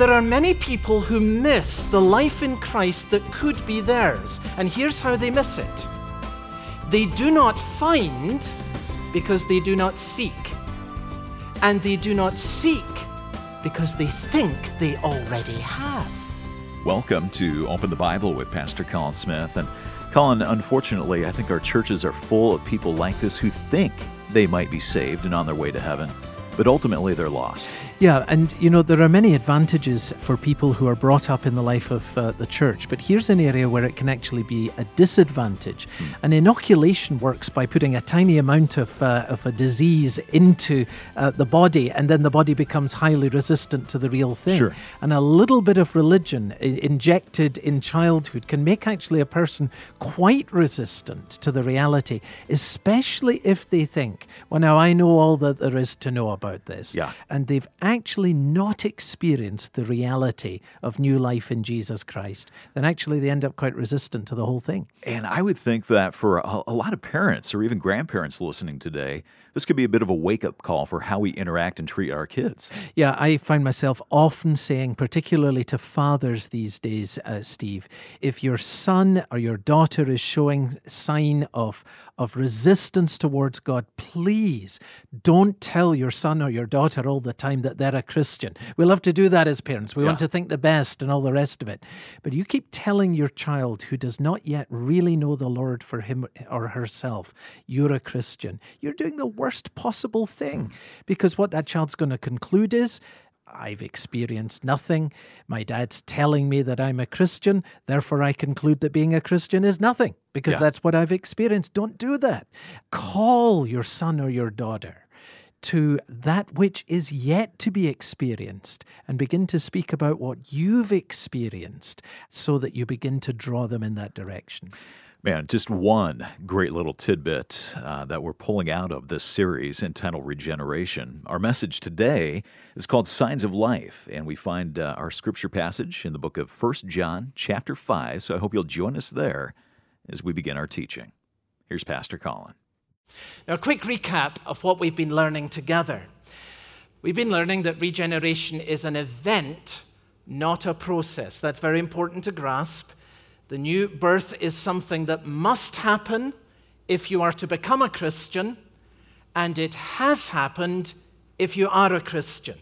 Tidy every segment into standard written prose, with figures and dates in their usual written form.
there are many people who miss the life in Christ that could be theirs. And here's how they miss it. They do not find because they do not seek. And they do not seek because they think they already have. Welcome to Open the Bible with Pastor Colin Smith. And Colin, unfortunately, I think our churches are full of people like this who think they might be saved and on their way to heaven, but ultimately they're lost. Yeah, and there are many advantages for people who are brought up in the life of the church, but here's an area where it can actually be a disadvantage. An inoculation works by putting a tiny amount of a disease into the body, and then the body becomes highly resistant to the real thing. Sure. And a little bit of religion injected in childhood can make actually a person quite resistant to the reality, especially if they think, well, now I know all that there is to know about this. Yeah. And they've actually not experienced the reality of new life in Jesus Christ, then actually they end up quite resistant to the whole thing. And I would think that for a lot of parents or even grandparents listening today, this could be a bit of a wake-up call for how we interact and treat our kids. Yeah, I find myself often saying, particularly to fathers these days, Steve, if your son or your daughter is showing sign of resistance towards God, please don't tell your son or your daughter all the time that they're a Christian. We love to do that as parents. We want to think the best and all the rest of it. But you keep telling your child who does not yet really know the Lord for him or herself, you're a Christian. You're doing the worst possible thing, because what that child's going to conclude is, I've experienced nothing. My dad's telling me that I'm a Christian, therefore I conclude that being a Christian is nothing, because that's what I've experienced. Don't do that. Call your son or your daughter to that which is yet to be experienced and begin to speak about what you've experienced so that you begin to draw them in that direction. Man, just one great little tidbit that we're pulling out of this series entitled Regeneration. Our message today is called Signs of Life, and we find our scripture passage in the book of 1 John chapter 5, so I hope you'll join us there as we begin our teaching. Here's Pastor Colin. Now, a quick recap of what we've been learning together. We've been learning that regeneration is an event, not a process. That's very important to grasp. The new birth is something that must happen if you are to become a Christian, and it has happened if you are a Christian.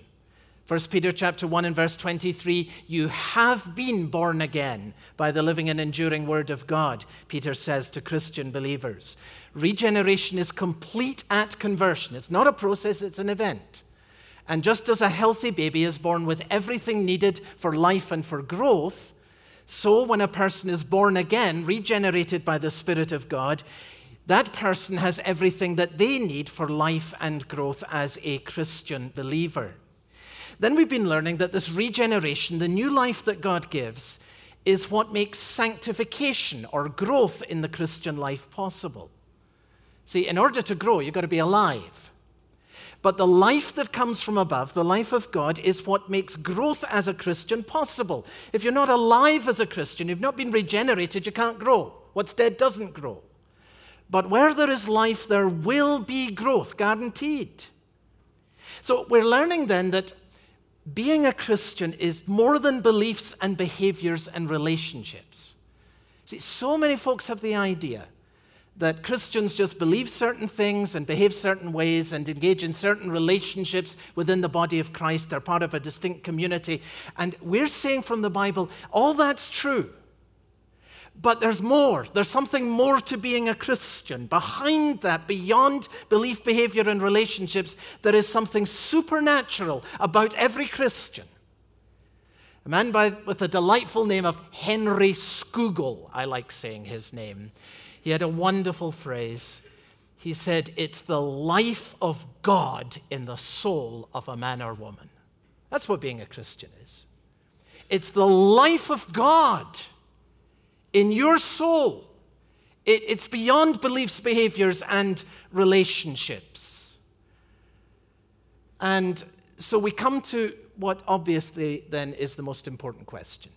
1 Peter chapter 1 and verse 23, you have been born again by the living and enduring word of God, Peter says to Christian believers. Regeneration is complete at conversion. It's not a process, it's an event. And just as a healthy baby is born with everything needed for life and for growth, so when a person is born again, regenerated by the Spirit of God, that person has everything that they need for life and growth as a Christian believer. Then we've been learning that this regeneration, the new life that God gives, is what makes sanctification or growth in the Christian life possible. See, in order to grow, you've got to be alive. But the life that comes from above, the life of God, is what makes growth as a Christian possible. If you're not alive as a Christian, you've not been regenerated, you can't grow. What's dead doesn't grow. But where there is life, there will be growth, guaranteed. So we're learning then that being a Christian is more than beliefs and behaviors and relationships. See, so many folks have the idea that Christians just believe certain things and behave certain ways and engage in certain relationships within the body of Christ. They're part of a distinct community. And we're saying from the Bible, all that's true. But there's more. There's something more to being a Christian. Behind that, beyond belief, behavior, and relationships, there is something supernatural about every Christian. A man with the delightful name of Henry Scougal, I like saying his name. He had a wonderful phrase. He said, it's the life of God in the soul of a man or woman. That's what being a Christian is. It's the life of God in your soul. It's beyond beliefs, behaviors, and relationships. And so we come to what obviously then is the most important question.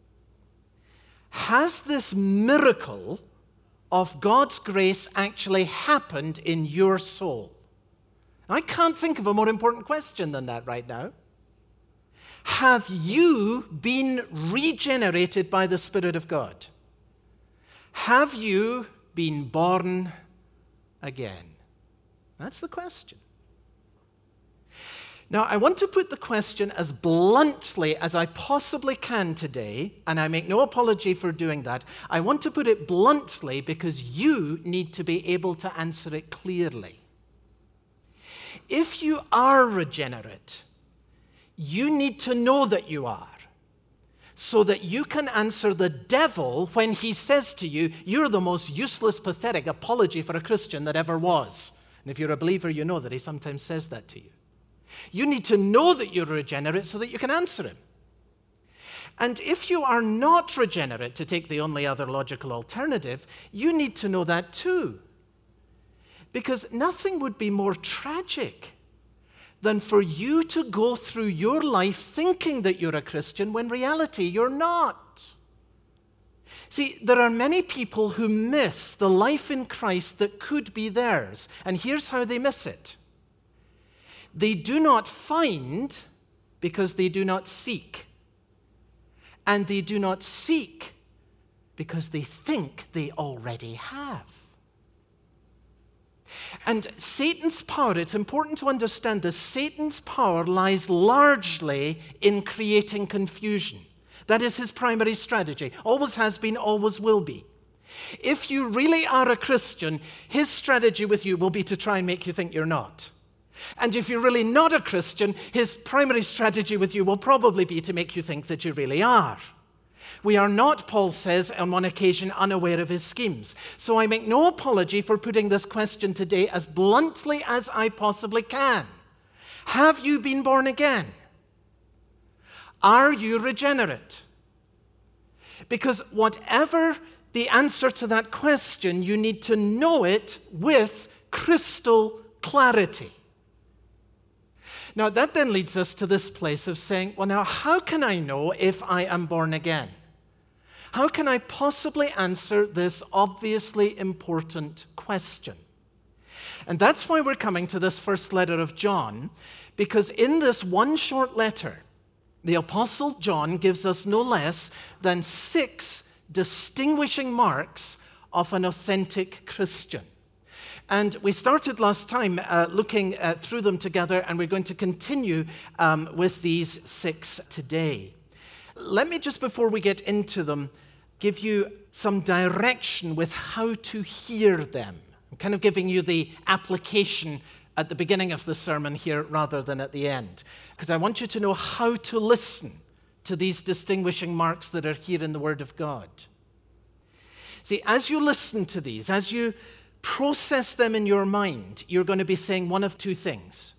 Has this miracle of God's grace actually happened in your soul? I can't think of a more important question than that right now. Have you been regenerated by the Spirit of God? Have you been born again? That's the question. Now, I want to put the question as bluntly as I possibly can today, and I make no apology for doing that. I want to put it bluntly because you need to be able to answer it clearly. If you are regenerate, you need to know that you are, so that you can answer the devil when he says to you, "You're the most useless, pathetic apology for a Christian that ever was." And if you're a believer, you know that he sometimes says that to you. You need to know that you're regenerate so that you can answer him. And if you are not regenerate, to take the only other logical alternative, you need to know that too. Because nothing would be more tragic than for you to go through your life thinking that you're a Christian when in reality you're not. See, there are many people who miss the life in Christ that could be theirs. And here's how they miss it. They do not find because they do not seek. And they do not seek because they think they already have. And Satan's power, it's important to understand this, Satan's power lies largely in creating confusion. That is his primary strategy. Always has been, always will be. If you really are a Christian, his strategy with you will be to try and make you think you're not. And if you're really not a Christian, his primary strategy with you will probably be to make you think that you really are. We are not, Paul says on one occasion, unaware of his schemes. So I make no apology for putting this question today as bluntly as I possibly can. Have you been born again? Are you regenerate? Because whatever the answer to that question, you need to know it with crystal clarity. Now, that then leads us to this place of saying, well, now, how can I know if I am born again? How can I possibly answer this obviously important question? And that's why we're coming to this first letter of John, because in this one short letter, the Apostle John gives us no less than 6 distinguishing marks of an authentic Christian. And we started last time looking through them together, and we're going to continue with these 6 today. Let me just, before we get into them, give you some direction with how to hear them. I'm kind of giving you the application at the beginning of the sermon here rather than at the end, because I want you to know how to listen to these distinguishing marks that are here in the Word of God. See, as you listen to these, as you process them in your mind, you're going to be saying one of 2 things.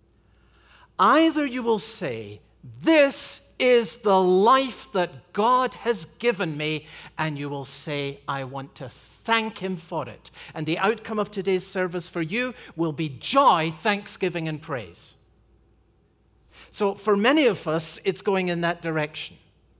Either you will say, "This is the life that God has given me," and you will say, "I want to thank him for it." And the outcome of today's service for you will be joy, thanksgiving, and praise. So for many of us, it's going in that direction.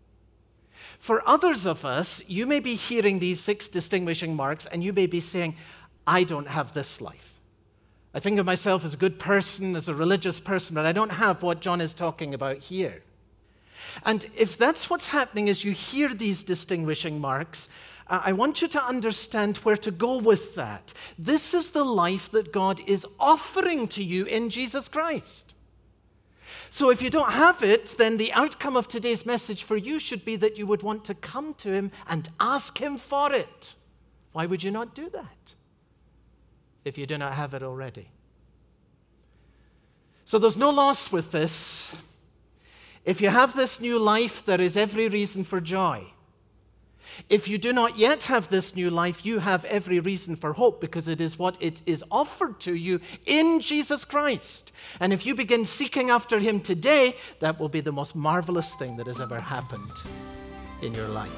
For others of us, you may be hearing these 6 distinguishing marks, and you may be saying, "I don't have this life. I think of myself as a good person, as a religious person, but I don't have what John is talking about here." And if that's what's happening as you hear these distinguishing marks, I want you to understand where to go with that. This is the life that God is offering to you in Jesus Christ. So if you don't have it, then the outcome of today's message for you should be that you would want to come to him and ask him for it. Why would you not do that if you do not have it already? So there's no loss with this. If you have this new life, there is every reason for joy. If you do not yet have this new life, you have every reason for hope, because it is what it is offered to you in Jesus Christ. And if you begin seeking after him today, that will be the most marvelous thing that has ever happened in your life.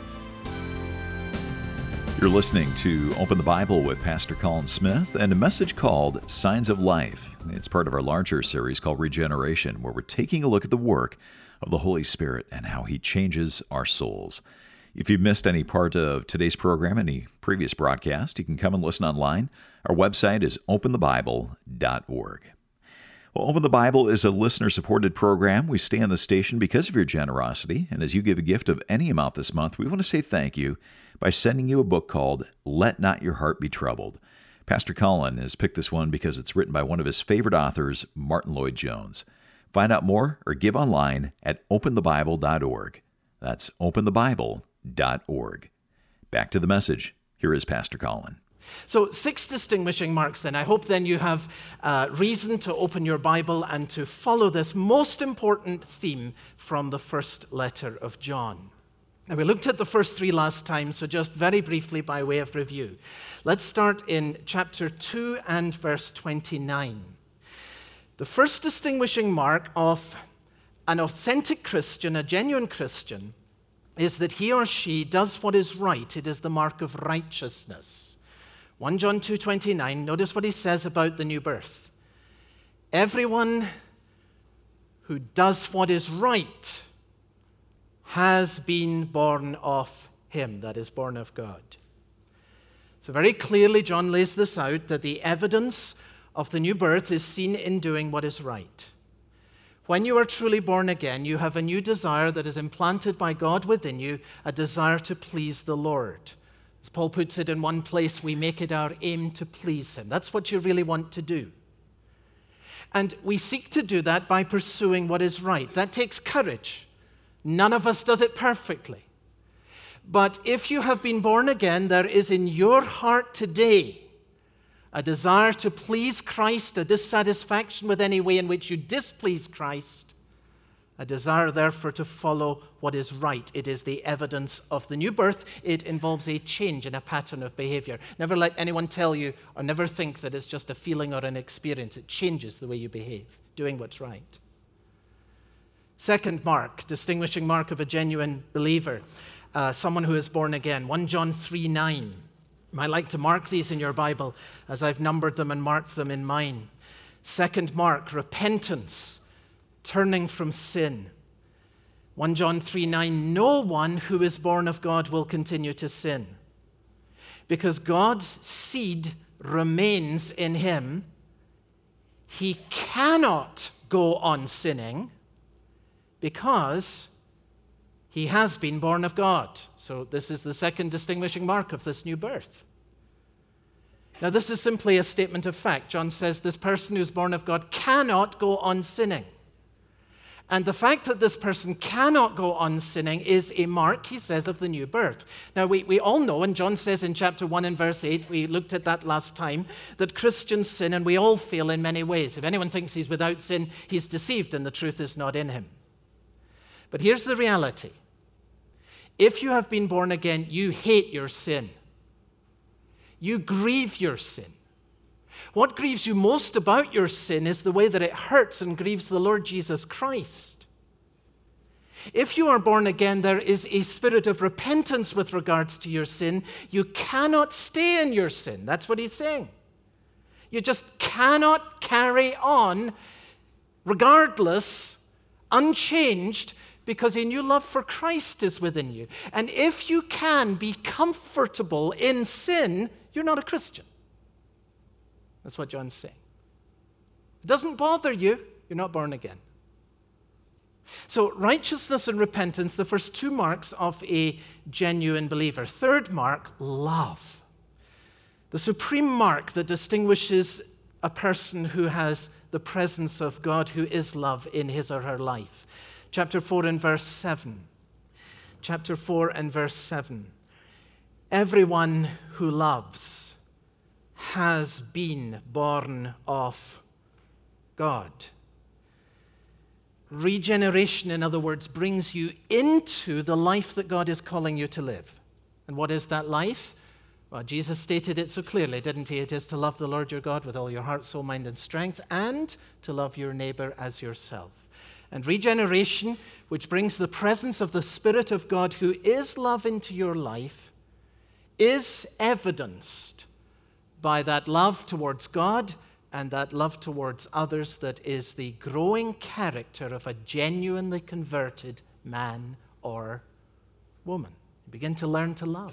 You're listening to Open the Bible with Pastor Colin Smith and a message called Signs of Life. It's part of our larger series called Regeneration, where we're taking a look at the work of the Holy Spirit and how he changes our souls. If you've missed any part of today's program, any previous broadcast, you can come and listen online. Our website is openthebible.org. Well, Open the Bible is a listener-supported program. We stay on the station because of your generosity. And as you give a gift of any amount this month, we want to say thank you by sending you a book called Let Not Your Heart Be Troubled. Pastor Colin has picked this one because it's written by one of his favorite authors, Martin Lloyd-Jones. Find out more or give online at openthebible.org. That's openthebible.org. Back to the message. Here is Pastor Colin. So 6 distinguishing marks then. I hope then you have reason to open your Bible and to follow this most important theme from the first letter of John. Now, we looked at the first 3 last time, so just very briefly by way of review. Let's start in chapter 2 and verse 29. The first distinguishing mark of an authentic Christian, a genuine Christian, is that he or she does what is right. It is the mark of righteousness. 1 John 2:29, notice what he says about the new birth. Everyone who does what is right has been born of him, that is, born of God. So very clearly, John lays this out, that the evidence of the new birth is seen in doing what is right. When you are truly born again, you have a new desire that is implanted by God within you, a desire to please the Lord. As Paul puts it in one place, we make it our aim to please him. That's what you really want to do. And we seek to do that by pursuing what is right. That takes courage. None of us does it perfectly. But if you have been born again, there is in your heart today a desire to please Christ, a dissatisfaction with any way in which you displease Christ, a desire, therefore, to follow what is right. It is the evidence of the new birth. It involves a change in a pattern of behavior. Never let anyone tell you or never think that it's just a feeling or an experience. It changes the way you behave, doing what's right. Second mark, distinguishing mark of a genuine believer, someone who is born again. 1 John 3:9. You might like to mark these in your Bible as I've numbered them and marked them in mine. Second mark, repentance. Turning from sin. 1 John 3:9, no one who is born of God will continue to sin, because God's seed remains in him. He cannot go on sinning because he has been born of God. So this is the second distinguishing mark of this new birth. Now, this is simply a statement of fact. John says this person who's born of God cannot go on sinning. And the fact that this person cannot go on sinning is a mark, he says, of the new birth. Now, we all know, and John says in chapter 1 and verse 8, we looked at that last time, that Christians sin and we all fail in many ways. If anyone thinks he's without sin, he's deceived and the truth is not in him. But here's the reality. If you have been born again, you hate your sin. You grieve your sin. What grieves you most about your sin is the way that it hurts and grieves the Lord Jesus Christ. If you are born again, there is a spirit of repentance with regards to your sin. You cannot stay in your sin. That's what he's saying. You just cannot carry on regardless, unchanged, because a new love for Christ is within you. And if you can be comfortable in sin, you're not a Christian. That's what John's saying. It doesn't bother you, you're not born again. So righteousness and repentance, the first 2 marks of a genuine believer. Third mark, love. The supreme mark that distinguishes a person who has the presence of God, who is love in his or her life. Chapter 4 and verse 7. Chapter 4 and verse 7. Everyone who loves has been born of God. Regeneration, in other words, brings you into the life that God is calling you to live. And what is that life? Well, Jesus stated it so clearly, didn't he? It is to love the Lord your God with all your heart, soul, mind, and strength, and to love your neighbor as yourself. And regeneration, which brings the presence of the Spirit of God, who is love, into your life, is evidenced by that love towards God and that love towards others that is the growing character of a genuinely converted man or woman. You begin to learn to love.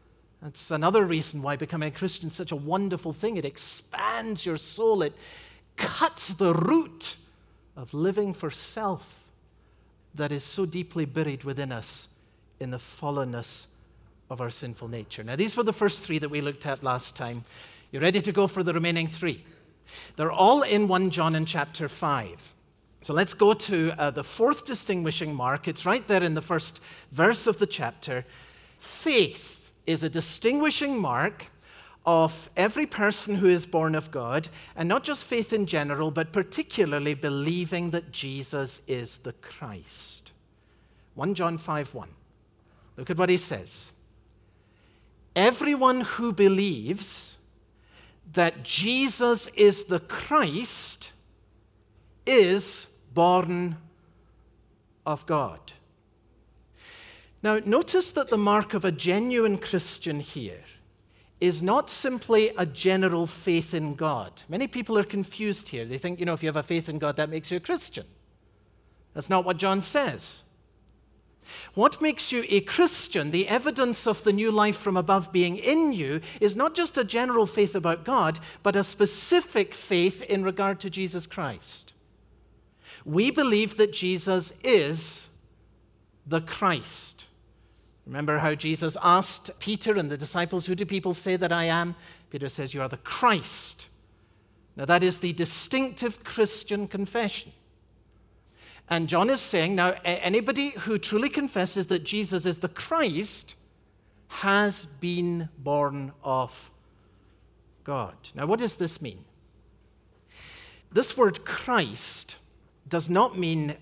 That's another reason why becoming a Christian is such a wonderful thing. It expands your soul. It cuts the root of living for self that is so deeply buried within us in the fallenness of our sinful nature. Now, these were the first three that we looked at last time. You ready to go for the remaining three? They're all in 1 John in chapter 5. So let's go to the fourth distinguishing mark. It's right there in the first verse of the chapter. Faith is a distinguishing mark of every person who is born of God, and not just faith in general, but particularly believing that Jesus is the Christ. 1 John 5:1. Look at what he says. Everyone who believes that Jesus is the Christ is born of God. Now, notice that the mark of a genuine Christian here is not simply a general faith in God. Many people are confused here. They think, if you have a faith in God, that makes you a Christian. That's not what John says. What makes you a Christian, the evidence of the new life from above being in you, is not just a general faith about God, but a specific faith in regard to Jesus Christ. We believe that Jesus is the Christ. Remember how Jesus asked Peter and the disciples, "Who do people say that I am?" Peter says, "You are the Christ." Now that is the distinctive Christian confession. And John is saying, now, anybody who truly confesses that Jesus is the Christ has been born of God. Now, what does this mean? This word Christ does not mean,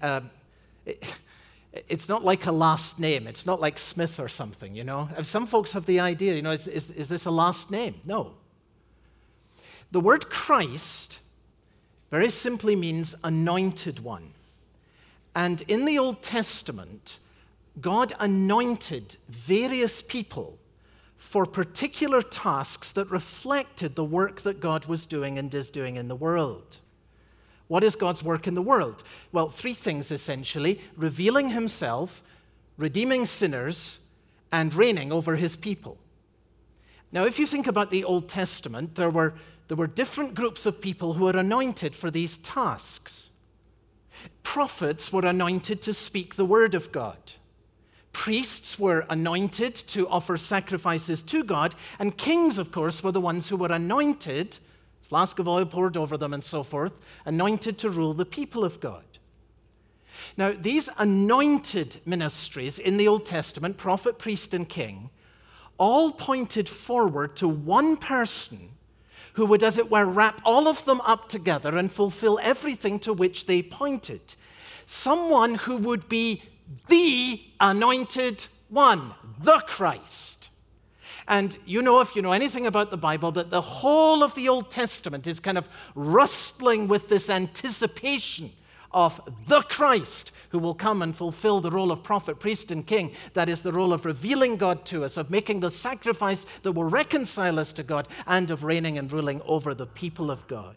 it's not like a last name. It's not like Smith or something, Some folks have the idea, is this a last name? No. The word Christ very simply means anointed one. And in the Old Testament, God anointed various people for particular tasks that reflected the work that God was doing and is doing in the world. What is God's work in the world? Well, three things essentially: revealing himself, redeeming sinners, and reigning over his people. Now, if you think about the Old Testament, there were different groups of people who were anointed for these tasks. Prophets were anointed to speak the word of God. Priests were anointed to offer sacrifices to God. And kings, of course, were the ones who were anointed, flask of oil poured over them and so forth, anointed to rule the people of God. Now, these anointed ministries in the Old Testament, prophet, priest, and king, all pointed forward to one person who would, as it were, wrap all of them up together and fulfill everything to which they pointed. Someone who would be the anointed one, the Christ. And if you know anything about the Bible, that the whole of the Old Testament is kind of rustling with this anticipation of the Christ who will come and fulfill the role of prophet, priest, and king. That is the role of revealing God to us, of making the sacrifice that will reconcile us to God, and of reigning and ruling over the people of God.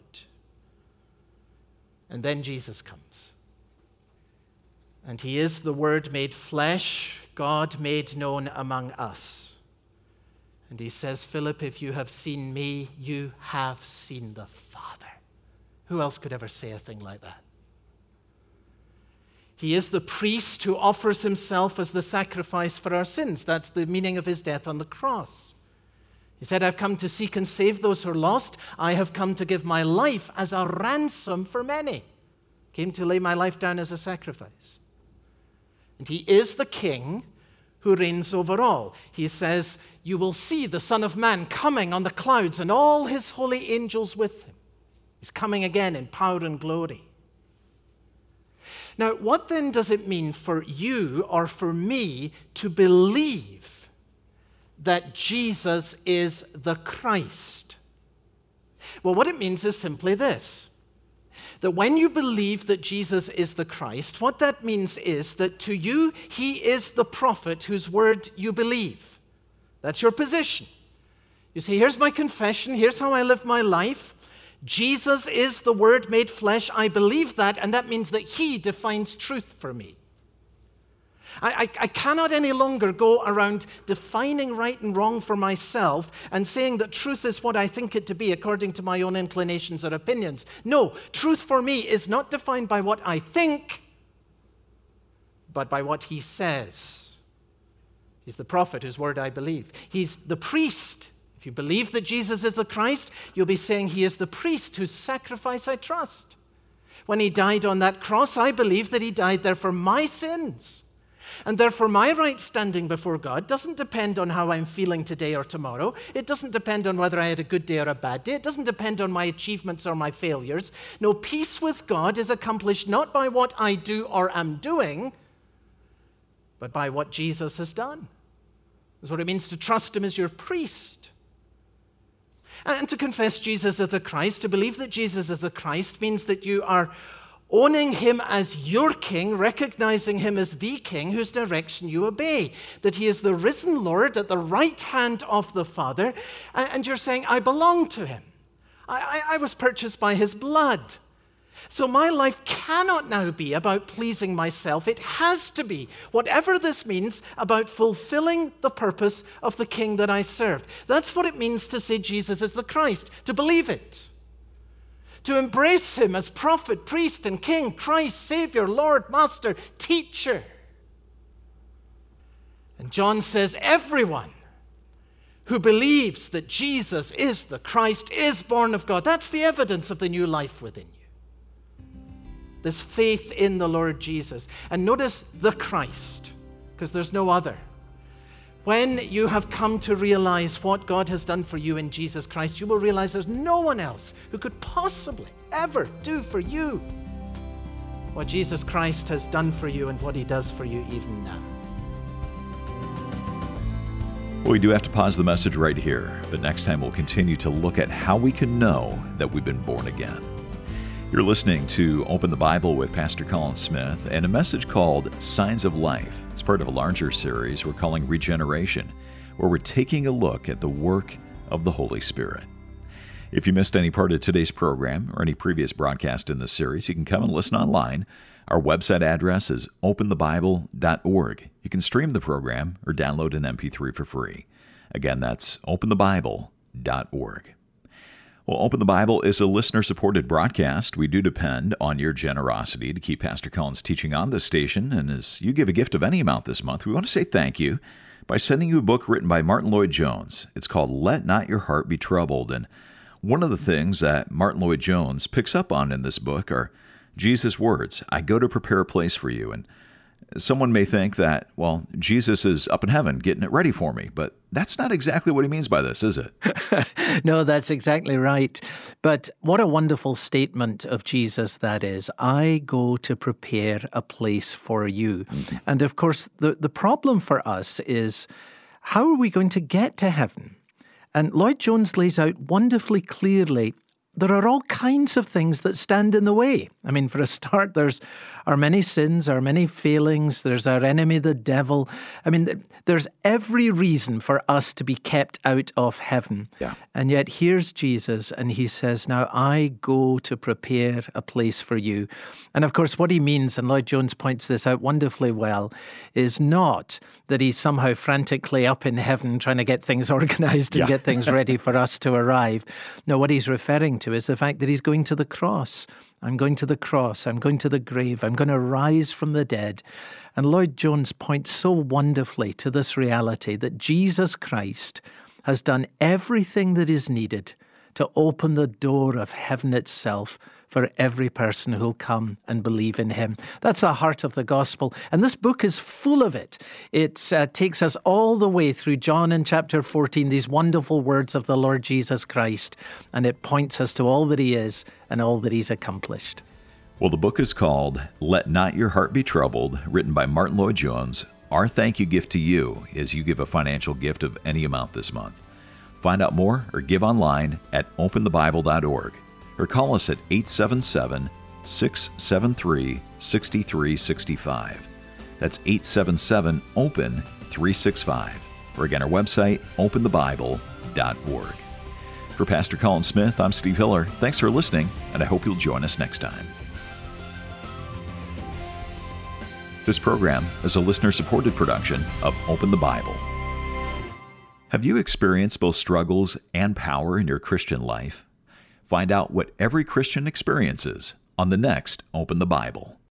And then Jesus comes. And he is the Word made flesh, God made known among us. And he says, "Philip, if you have seen me, you have seen the Father." Who else could ever say a thing like that? He is the priest who offers himself as the sacrifice for our sins. That's the meaning of his death on the cross. He said, "I've come to seek and save those who are lost. I have come to give my life as a ransom for many." Came to lay my life down as a sacrifice. And he is the king who reigns over all. He says, "You will see the Son of Man coming on the clouds and all his holy angels with him." He's coming again in power and glory. Now, what then does it mean for you or for me to believe that Jesus is the Christ? Well, what it means is simply this: that when you believe that Jesus is the Christ, what that means is that to you, he is the prophet whose word you believe. That's your position. You say, here's my confession, here's how I live my life. Jesus is the Word made flesh. I believe that, and that means that he defines truth for me. I cannot any longer go around defining right and wrong for myself and saying that truth is what I think it to be according to my own inclinations or opinions. No, truth for me is not defined by what I think, but by what he says. He's the prophet whose word I believe. He's the priest. If you believe that Jesus is the Christ, you'll be saying he is the priest whose sacrifice I trust. When he died on that cross, I believe that he died there for my sins. And therefore, my right standing before God doesn't depend on how I'm feeling today or tomorrow. It doesn't depend on whether I had a good day or a bad day. It doesn't depend on my achievements or my failures. No, peace with God is accomplished not by what I do or am doing, but by what Jesus has done. That's what it means to trust him as your priest. And to confess Jesus as the Christ, to believe that Jesus is the Christ, means that you are owning him as your king, recognizing him as the king whose direction you obey, that he is the risen Lord at the right hand of the Father, and you're saying, I belong to him. I was purchased by his blood. So my life cannot now be about pleasing myself. It has to be, whatever this means, about fulfilling the purpose of the king that I serve. That's what it means to say Jesus is the Christ, to believe it. To embrace him as prophet, priest, and king, Christ, Savior, Lord, Master, Teacher. And John says, everyone who believes that Jesus is the Christ is born of God. That's the evidence of the new life within you. This faith in the Lord Jesus. And notice the Christ, because there's no other. When you have come to realize what God has done for you in Jesus Christ, you will realize there's no one else who could possibly ever do for you what Jesus Christ has done for you and what he does for you even now. Well, we do have to pause the message right here, but next time we'll continue to look at how we can know that we've been born again. You're listening to Open the Bible with Pastor Colin Smith and a message called Signs of Life. It's part of a larger series we're calling Regeneration, where we're taking a look at the work of the Holy Spirit. If you missed any part of today's program or any previous broadcast in this series, you can come and listen online. Our website address is openthebible.org. You can stream the program or download an MP3 for free. Again, that's openthebible.org. Well, Open the Bible is a listener-supported broadcast. We do depend on your generosity to keep Pastor Colin's teaching on this station. And as you give a gift of any amount this month, we want to say thank you by sending you a book written by Martin Lloyd-Jones. It's called Let Not Your Heart Be Troubled. And one of the things that Martin Lloyd-Jones picks up on in this book are Jesus' words, I go to prepare a place for you. And someone may think that, well, Jesus is up in heaven getting it ready for me, but that's not exactly what he means by this, is it? No, that's exactly right. But what a wonderful statement of Jesus that is. I go to prepare a place for you. Mm-hmm. And of course, the problem for us is, how are we going to get to heaven? And Lloyd-Jones lays out wonderfully clearly there are all kinds of things that stand in the way. I mean, for a start, there's our many sins, our many failings. There's our enemy, the devil. I mean, there's every reason for us to be kept out of heaven. Yeah. And yet here's Jesus, and he says, now I go to prepare a place for you. And of course, what he means, and Lloyd-Jones points this out wonderfully well, is not that he's somehow frantically up in heaven trying to get things organized and get things ready for us to arrive. No, what he's referring to is the fact that he's going to the cross. I'm going to the cross. I'm going to the grave. I'm going to rise from the dead. And Lloyd-Jones points so wonderfully to this reality that Jesus Christ has done everything that is needed to open the door of heaven itself for every person who'll come and believe in him. That's the heart of the gospel. And this book is full of it. It takes us all the way through John in chapter 14, these wonderful words of the Lord Jesus Christ. And it points us to all that he is and all that he's accomplished. Well, the book is called Let Not Your Heart Be Troubled, written by Martin Lloyd-Jones. Our thank you gift to you is you give a financial gift of any amount this month. Find out more or give online at openthebible.org. Or call us at 877-673-6365. That's 877-OPEN-365. Or again, our website, openthebible.org. For Pastor Colin Smith, I'm Steve Hiller. Thanks for listening, and I hope you'll join us next time. This program is a listener-supported production of Open the Bible. Have you experienced both struggles and power in your Christian life? Find out what every Christian experiences on the next Open the Bible.